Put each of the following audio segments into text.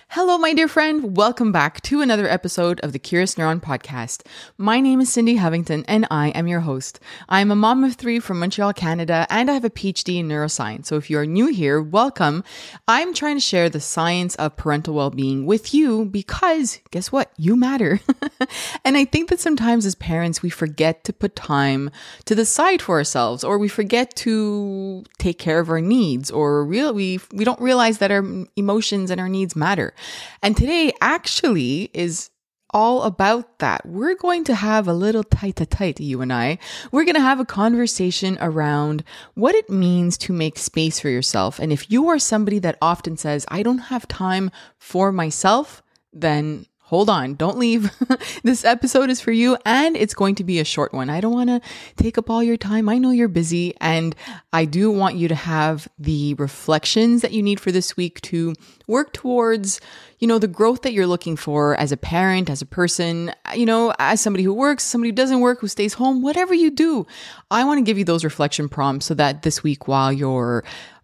Hello, my dear friend. Welcome back to another episode of the Curious Neuron podcast. My name is Cindy Hovington and I am your host. I am a mom of 3 from Montreal, Canada, and I have a PhD in neuroscience. So if you are new here, welcome. I'm trying to share the science of parental well-being with you because guess what? You matter. And I think that sometimes as parents, we forget to put time to the side for ourselves, or we forget to take care of our needs, or we don't realize that our emotions and our needs matter. And today actually is all about that. We're going to have a little tight, you and I. We're going to have a conversation around what it means to make space for yourself. And if you are somebody that often says, I don't have time for myself, then hold on, don't leave. This episode is for you and it's going to be a short one. I don't want to take up all your time. I know you're busy and I do want you to have the reflections that you need for this week to work towards, the growth that you're looking for as a parent, as a person, as somebody who works, somebody who doesn't work, who stays home, whatever you do. I want to give you those reflection prompts so that this week while you're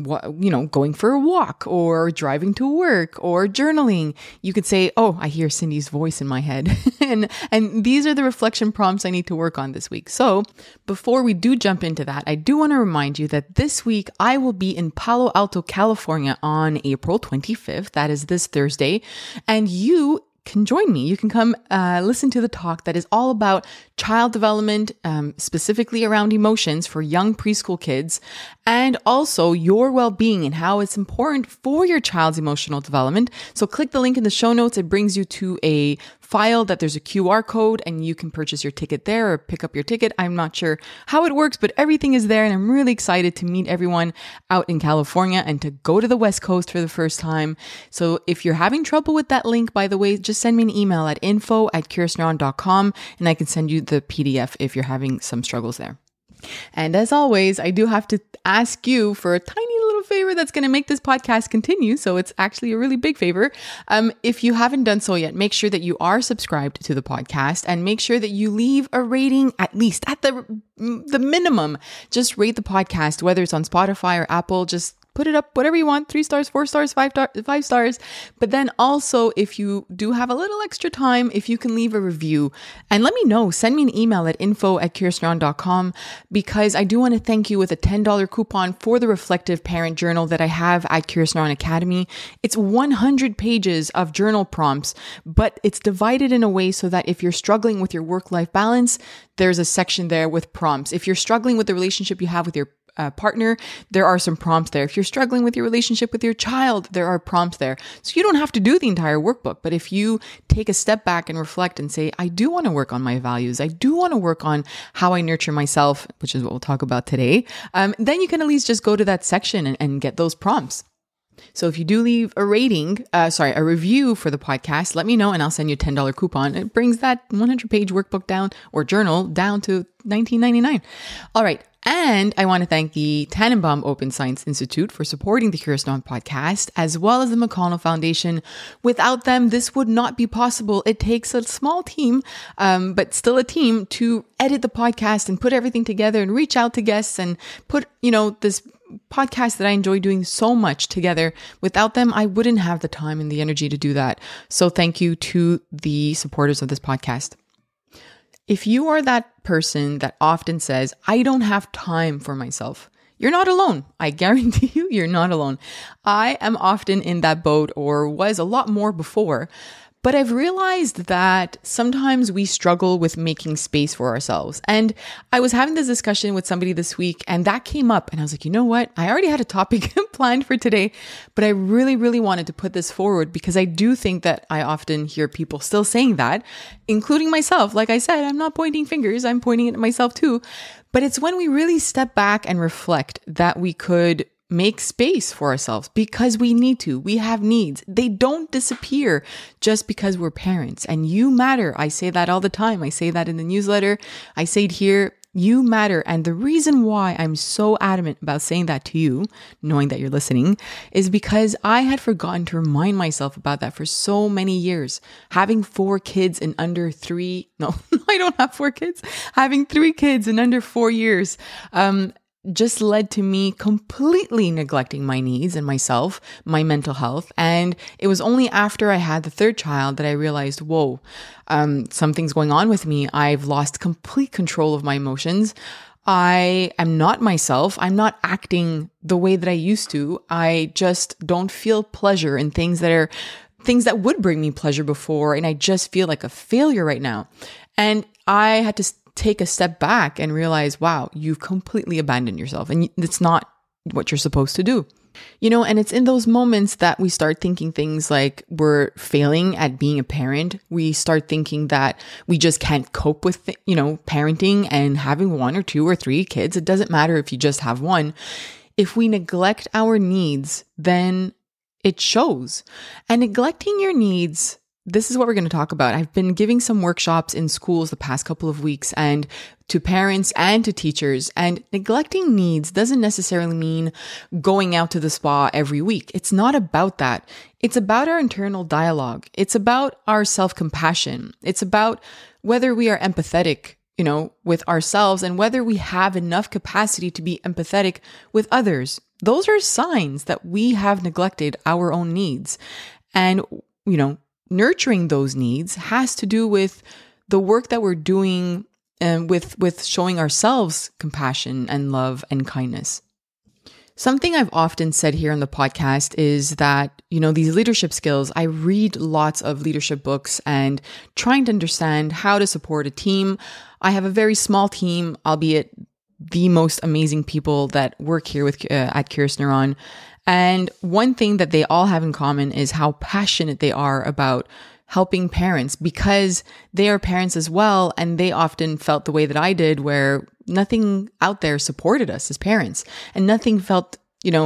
going for a walk or driving to work or journaling, you could say, oh, I hear Cindy's voice in my head. and these are the reflection prompts I need to work on this week. So before we do jump into that, I do want to remind you that this week I will be in Palo Alto, California on April 25th. That is this Thursday. And you can join me. You can come listen to the talk that is all about child development, specifically around emotions for young preschool kids, and also your well-being and how it's important for your child's emotional development. So click the link in the show notes. It brings you to a file that there's a QR code and you can purchase your ticket there or pick up your ticket. I'm not sure how it works, but everything is there and I'm really excited to meet everyone out in California and to go to the West Coast for the first time. So if you're having trouble with that link, by the way, just send me an email at info@curiousneuron.com and I can send you the PDF if you're having some struggles there. And as always, I do have to ask you for a tiny little favor that's going to make this podcast continue. So it's actually a really big favor. If you haven't done so yet, make sure that you are subscribed to the podcast and make sure that you leave a rating, at least at the minimum. Just rate the podcast, whether it's on Spotify or Apple, just put it up, whatever you want, 3 stars, 4 stars, 5 stars. But then also, if you do have a little extra time, if you can leave a review and let me know, send me an email at info@curiousneuron.com because I do want to thank you with a $10 coupon for the Reflective Parent Journal that I have at Curious Neuron Academy. It's 100 pages of journal prompts, but it's divided in a way so that if you're struggling with your work-life balance, there's a section there with prompts. If you're struggling with the relationship you have with your partner, there are some prompts there. If you're struggling with your relationship with your child, there are prompts there. So you don't have to do the entire workbook, but if you take a step back and reflect and say, I do want to work on my values, I do want to work on how I nurture myself, which is what we'll talk about today, then you can at least just go to that section and get those prompts. So if you do leave a review for the podcast, let me know and I'll send you a $10 coupon. It brings that 100-page workbook down or journal down to $19.99. All right. And I want to thank the Tannenbaum Open Science Institute for supporting the Curious Neuron podcast, as well as the McConnell Foundation. Without them, this would not be possible. It takes a small team, but still a team, to edit the podcast and put everything together and reach out to guests and put, this podcast that I enjoy doing so much together. Without them, I wouldn't have the time and the energy to do that. So thank you to the supporters of this podcast. If you are that person that often says, I don't have time for myself, you're not alone. I guarantee you're not alone. I am often in that boat, or was a lot more before. But I've realized that sometimes we struggle with making space for ourselves. And I was having this discussion with somebody this week and that came up and I was like, you know what? I already had a topic planned for today, but I really, really wanted to put this forward because I do think that I often hear people still saying that, including myself. Like I said, I'm not pointing fingers, I'm pointing it at myself too. But it's when we really step back and reflect that we could make space for ourselves because we need to. We have needs. They don't disappear just because we're parents. And you matter. I say that all the time. I say that in the newsletter. I say it here. You matter. And the reason why I'm so adamant about saying that to you, knowing that you're listening, is because I had forgotten to remind myself about that for so many years. Having 4 kids in under 3, no, I don't have 4 kids. Having 3 kids in under 4 years, just led to me completely neglecting my needs and myself, my mental health. And it was only after I had the third child that I realized, whoa, something's going on with me. I've lost complete control of my emotions. I am not myself. I'm not acting the way that I used to. I just don't feel pleasure in things that would bring me pleasure before. And I just feel like a failure right now. And I had to take a step back and realize, wow, you've completely abandoned yourself and it's not what you're supposed to do. And it's in those moments that we start thinking things like we're failing at being a parent. We start thinking that we just can't cope with, parenting and having 1 or 2 or 3 kids. It doesn't matter if you just have one. If we neglect our needs, then it shows. And neglecting your needs, this is what we're going to talk about. I've been giving some workshops in schools the past couple of weeks and to parents and to teachers. And neglecting needs doesn't necessarily mean going out to the spa every week. It's not about that. It's about our internal dialogue. It's about our self-compassion. It's about whether we are empathetic, with ourselves and whether we have enough capacity to be empathetic with others. Those are signs that we have neglected our own needs. And, nurturing those needs has to do with the work that we're doing with showing ourselves compassion and love and kindness. Something I've often said here on the podcast is that, these leadership skills, I read lots of leadership books and trying to understand how to support a team. I have a very small team, albeit the most amazing people that work here at Curious Neuron. And one thing that they all have in common is how passionate they are about helping parents because they are parents as well. And they often felt the way that I did, where nothing out there supported us as parents and nothing felt,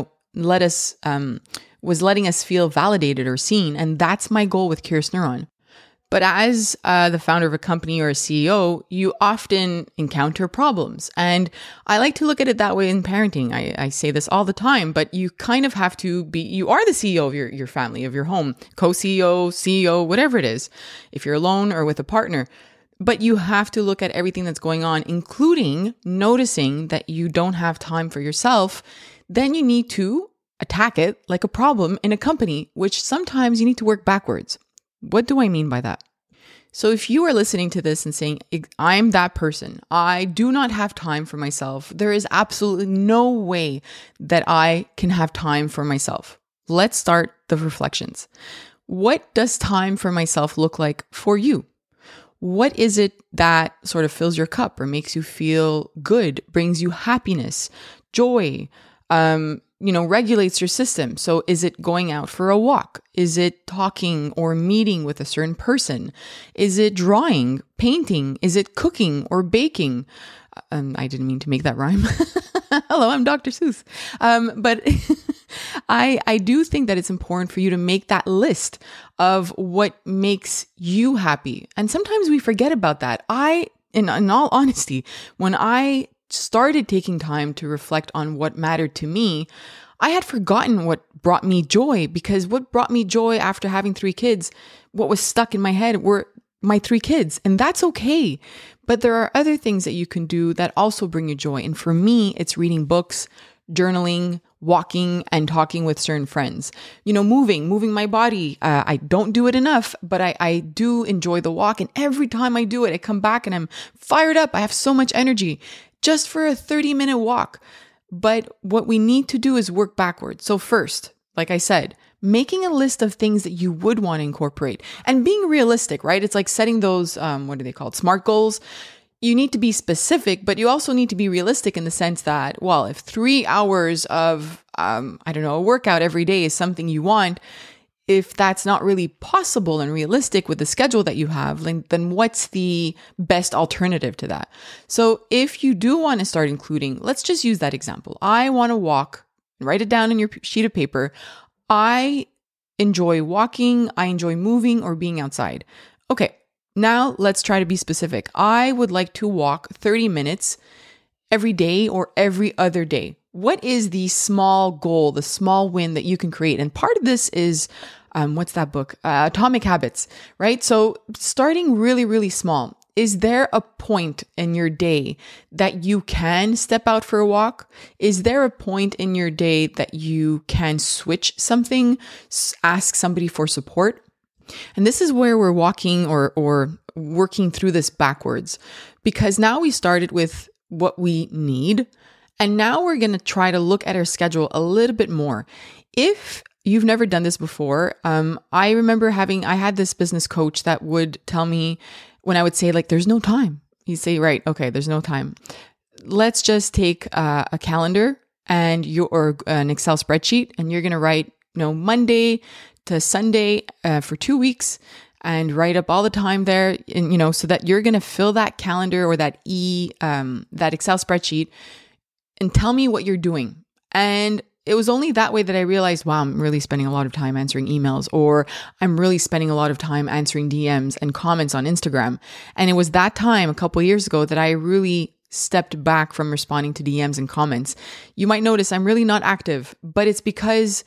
was letting us feel validated or seen. And that's my goal with Curious Neuron. But as the founder of a company or a CEO, you often encounter problems. And I like to look at it that way in parenting. I say this all the time, but you kind of have to you are the CEO of your family, of your home, co-CEO, CEO, whatever it is, if you're alone or with a partner. But you have to look at everything that's going on, including noticing that you don't have time for yourself. Then you need to attack it like a problem in a company, which sometimes you need to work backwards. What do I mean by that? So if you are listening to this and saying, I'm that person, I do not have time for myself, there is absolutely no way that I can have time for myself. Let's start the reflections. What does time for myself look like for you? What is it that sort of fills your cup or makes you feel good, brings you happiness, joy, regulates your system? So is it going out for a walk? Is it talking or meeting with a certain person? Is it drawing, painting? Is it cooking or baking? I didn't mean to make that rhyme. Hello, I'm Dr. Seuss. But I do think that it's important for you to make that list of what makes you happy. And sometimes we forget about that. In all honesty, when I started taking time to reflect on what mattered to me, I had forgotten what brought me joy, because what brought me joy after having 3 kids, what was stuck in my head were my 3 kids. And that's okay. But there are other things that you can do that also bring you joy. And for me, it's reading books, journaling, walking, and talking with certain friends. Moving my body. I don't do it enough, but I do enjoy the walk. And every time I do it, I come back and I'm fired up. I have so much energy just for a 30-minute walk. But what we need to do is work backwards. So first, like I said, making a list of things that you would want to incorporate and being realistic, right? It's like setting those, what are they called? SMART goals. You need to be specific, but you also need to be realistic in the sense that, well, if 3 hours of, a workout every day is something you want, if that's not really possible and realistic with the schedule that you have, then what's the best alternative to that? So if you do want to start including, let's just use that example. I want to walk, write it down in your sheet of paper. I enjoy walking, I enjoy moving or being outside. Okay, now let's try to be specific. I would like to walk 30 minutes every day or every other day. What is the small goal, the small win that you can create? And part of this is, what's that book? Atomic Habits, right? So starting really, really small. Is there a point in your day that you can step out for a walk? Is there a point in your day that you can switch something, ask somebody for support? And this is where we're walking or working through this backwards, because now we started with what we need. And now we're going to try to look at our schedule a little bit more. If you've never done this before, I remember I had this business coach that would tell me when I would say like, there's no time. He'd say, right, okay, there's no time. Let's just take a calendar and or an Excel spreadsheet, and you're going to write, Monday to Sunday for 2 weeks, and write up all the time there, and, so that you're going to fill that calendar or that Excel spreadsheet and tell me what you're doing. And it was only that way that I realized, wow, I'm really spending a lot of time answering emails, or I'm really spending a lot of time answering DMs and comments on Instagram. And it was that time a couple of years ago that I really stepped back from responding to DMs and comments. You might notice I'm really not active, but it's because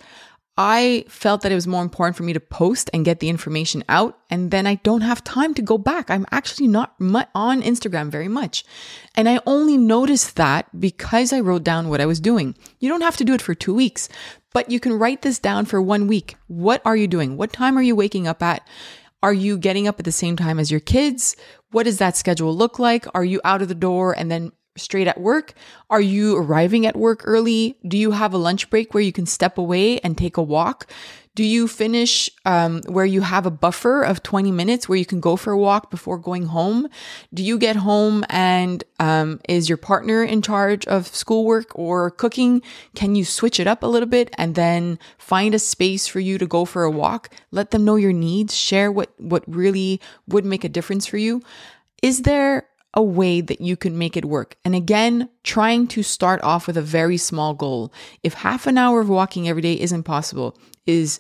I felt that it was more important for me to post and get the information out, and then I don't have time to go back. I'm actually not on Instagram very much. And I only noticed that because I wrote down what I was doing. You don't have to do it for 2 weeks, but you can write this down for 1 week. What are you doing? What time are you waking up at? Are you getting up at the same time as your kids? What does that schedule look like? Are you out of the door and then straight at work? Are you arriving at work early? Do you have a lunch break where you can step away and take a walk? Do you finish where you have a buffer of 20 minutes where you can go for a walk before going home? Do you get home and is your partner in charge of schoolwork or cooking? Can you switch it up a little bit and then find a space for you to go for a walk? Let them know your needs. Share what really would make a difference for you. Is there a way that you can make it work? And again, trying to start off with a very small goal. If half an hour of walking every day isn't possible, is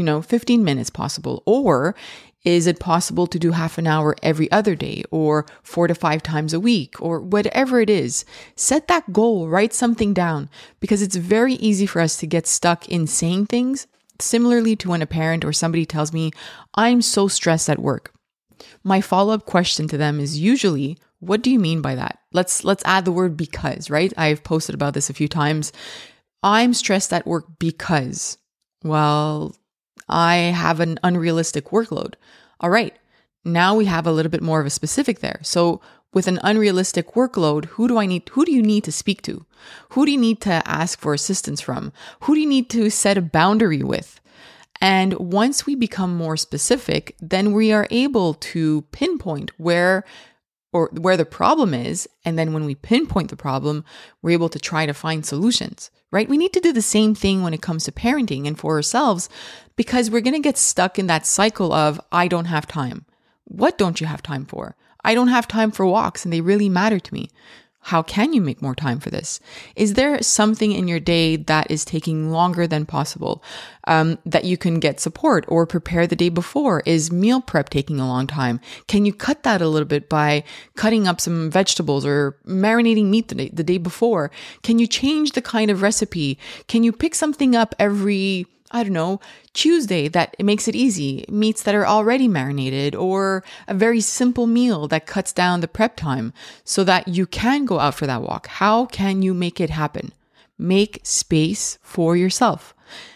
15 minutes possible? Or is it possible to do half an hour every other day, or 4 to 5 times a week, or whatever it is? Set that goal, write something down, because it's very easy for us to get stuck in saying things. Similarly to when a parent or somebody tells me, I'm so stressed at work. My follow-up question to them is usually, what do you mean by that? Let's add the word because, right? I've posted about this a few times. I'm stressed at work because, well, I have an unrealistic workload. All right. Now we have a little bit more of a specific there. So with an unrealistic workload, who do you need to speak to? Who do you need to ask for assistance from? Who do you need to set a boundary with? And once we become more specific, then we are able to pinpoint where the problem is. And then when we pinpoint the problem, we're able to try to find solutions, right? We need to do the same thing when it comes to parenting and for ourselves, because we're going to get stuck in that cycle of, I don't have time. What don't you have time for? I don't have time for walks and they really matter to me. How can you make more time for this? Is there something in your day that is taking longer than possible, that you can get support or prepare the day before? Is meal prep taking a long time? Can you cut that a little bit by cutting up some vegetables or marinating meat the day before? Can you change the kind of recipe? Can you pick something up every Tuesday that it makes it easy, meats that are already marinated, or a very simple meal that cuts down the prep time so that you can go out for that walk? How can you make it happen? Make space for yourself.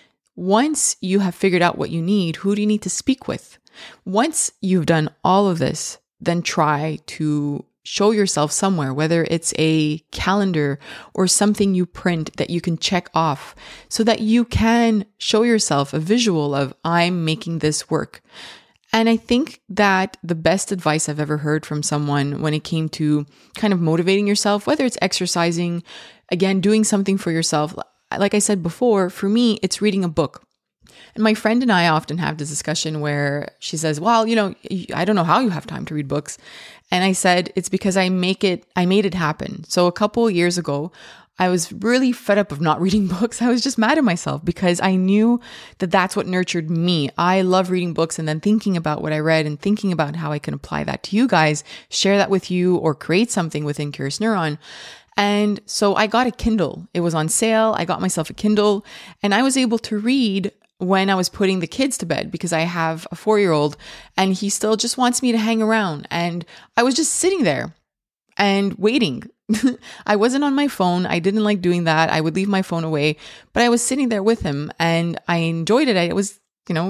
Once you have figured out what you need, who do you need to speak with? Once you've done all of this, then try to show yourself somewhere, whether it's a calendar or something you print that you can check off so that you can show yourself a visual of, I'm making this work. And I think that the best advice I've ever heard from someone when it came to kind of motivating yourself, whether it's exercising, again, doing something for yourself, like I said before, for me, it's reading a book. And my friend and I often have this discussion where she says, well, I don't know how you have time to read books. And I said, it's because I made it happen. So a couple of years ago, I was really fed up of not reading books. I was just mad at myself because I knew that that's what nurtured me. I love reading books and then thinking about what I read and thinking about how I can apply that to you guys, share that with you, or create something within Curious Neuron. And so I got a Kindle. It was on sale. I got myself a Kindle and I was able to read when I was putting the kids to bed, because I have a 4-year-old and he still just wants me to hang around. And I was just sitting there and waiting. I wasn't on my phone. I didn't like doing that. I would leave my phone away, but I was sitting there with him and I enjoyed it. It was,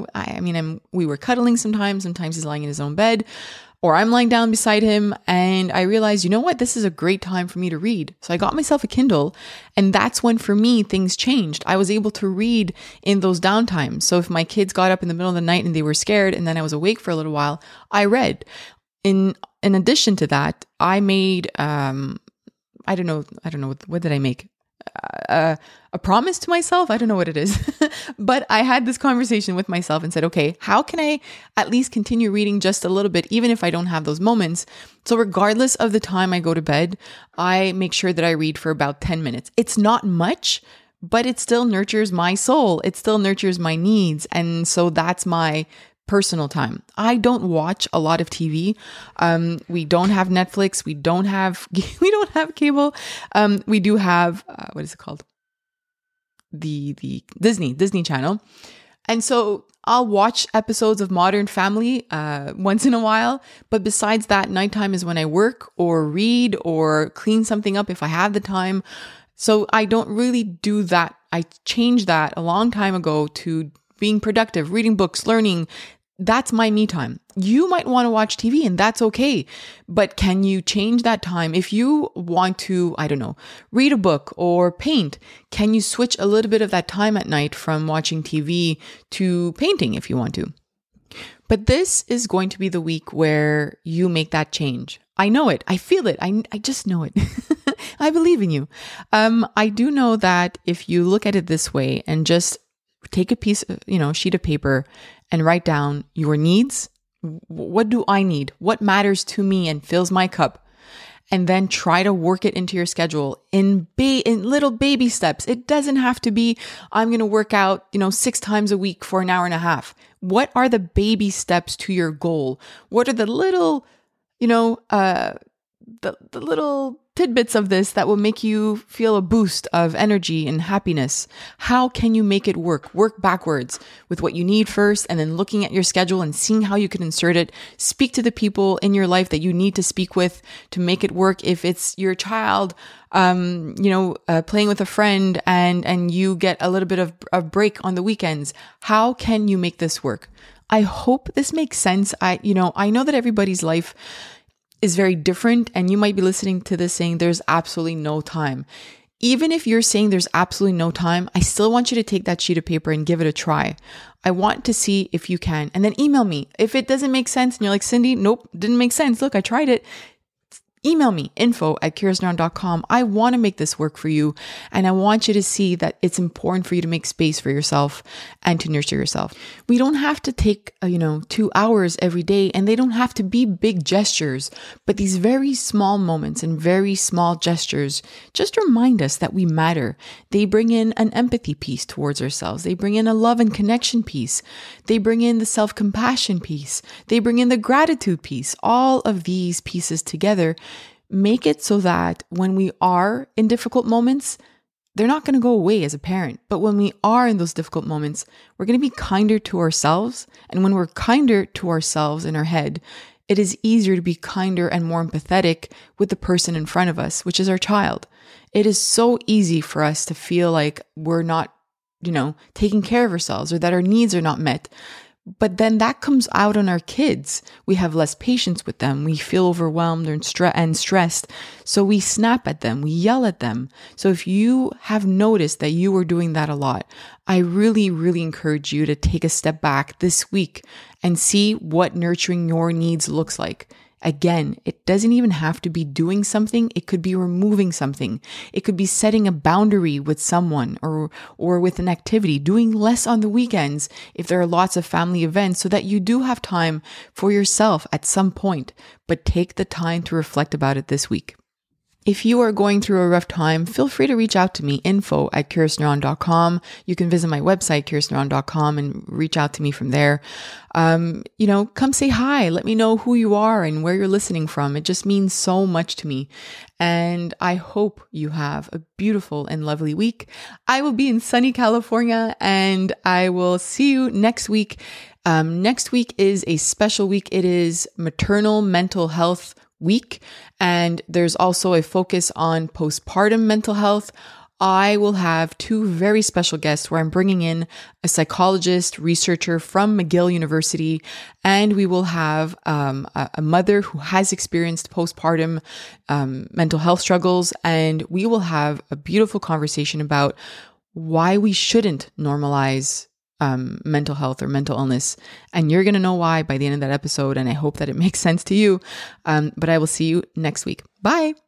we were cuddling sometimes. Sometimes he's lying in his own bed or I'm lying down beside him. And I realized, you know what? This is a great time for me to read. So I got myself a Kindle, and that's when for me, things changed. I was able to read in those downtimes. So if my kids got up in the middle of the night and they were scared and then I was awake for a little while, I read. In addition to that, I made, I don't know, what did I make? A promise to myself? I don't know what it is. But I had this conversation with myself and said, okay, how can I at least continue reading just a little bit, even if I don't have those moments? So regardless of the time I go to bed, I make sure that I read for about 10 minutes. It's not much, but it still nurtures my soul. It still nurtures my needs. And so that's my personal time. I don't watch a lot of TV. We don't have Netflix. We don't have cable. We do have, what is it called? The Disney Channel. And so I'll watch episodes of Modern Family once in a while. But besides that, nighttime is when I work or read or clean something up if I have the time. So I don't really do that. I changed that a long time ago to being productive, reading books, learning. That's my me time. You might want to watch TV and that's okay. But can you change that time? If you want to, read a book or paint, can you switch a little bit of that time at night from watching TV to painting if you want to? But this is going to be the week where you make that change. I know it. I feel it. I just know it. I believe in you. I do know that if you look at it this way and just take a piece of, sheet of paper and write down your needs. What do I need? What matters to me and fills my cup? And then try to work it into your schedule in little baby steps. It doesn't have to be, I'm going to work out, 6 times a week for an hour and a half. What are the baby steps to your goal? What are the little, the little tidbits of this that will make you feel a boost of energy and happiness? How can you make it work? Work backwards with what you need first, and then looking at your schedule and seeing how you can insert it. Speak to the people in your life that you need to speak with to make it work. If it's your child, playing with a friend and you get a little bit of a break on the weekends, how can you make this work? I hope this makes sense. I know that everybody's life is very different, and you might be listening to this saying there's absolutely no time. Even if you're saying there's absolutely no time, I still want you to take that sheet of paper and give it a try. I want to see if you can, and then email me. If it doesn't make sense and you're like, Cindy, nope, didn't make sense. Look, I tried it. Email me, info@curiousneuron.com. I want to make this work for you. And I want you to see that it's important for you to make space for yourself and to nurture yourself. We don't have to take, 2 hours every day, and they don't have to be big gestures, but these very small moments and very small gestures just remind us that we matter. They bring in an empathy piece towards ourselves. They bring in a love and connection piece. They bring in the self-compassion piece. They bring in the gratitude piece. All of these pieces together make it so that when we are in difficult moments, they're not going to go away as a parent. But when we are in those difficult moments, we're going to be kinder to ourselves. And when we're kinder to ourselves in our head, it is easier to be kinder and more empathetic with the person in front of us, which is our child. It is so easy for us to feel like we're not, taking care of ourselves, or that our needs are not met. But then that comes out on our kids. We have less patience with them. We feel overwhelmed and stressed. So we snap at them. We yell at them. So if you have noticed that you are doing that a lot, I really, really encourage you to take a step back this week and see what nurturing your needs looks like. Again, it doesn't even have to be doing something. It could be removing something. It could be setting a boundary with someone or with an activity, doing less on the weekends if there are lots of family events, so that you do have time for yourself at some point. But take the time to reflect about it this week. If you are going through a rough time, feel free to reach out to me, info@curiousneuron.com. You can visit my website, curiousneuron.com, and reach out to me from there. Come say hi. Let me know who you are and where you're listening from. It just means so much to me. And I hope you have a beautiful and lovely week. I will be in sunny California, and I will see you next week. Next week is a special week. It is Maternal Mental Health Week, and there's also a focus on postpartum mental health. I will have two very special guests where I'm bringing in a psychologist, researcher from McGill University, and we will have a mother who has experienced postpartum mental health struggles, and we will have a beautiful conversation about why we shouldn't normalize mental health or mental illness. And you're going to know why by the end of that episode. And I hope that it makes sense to you. But I will see you next week. Bye.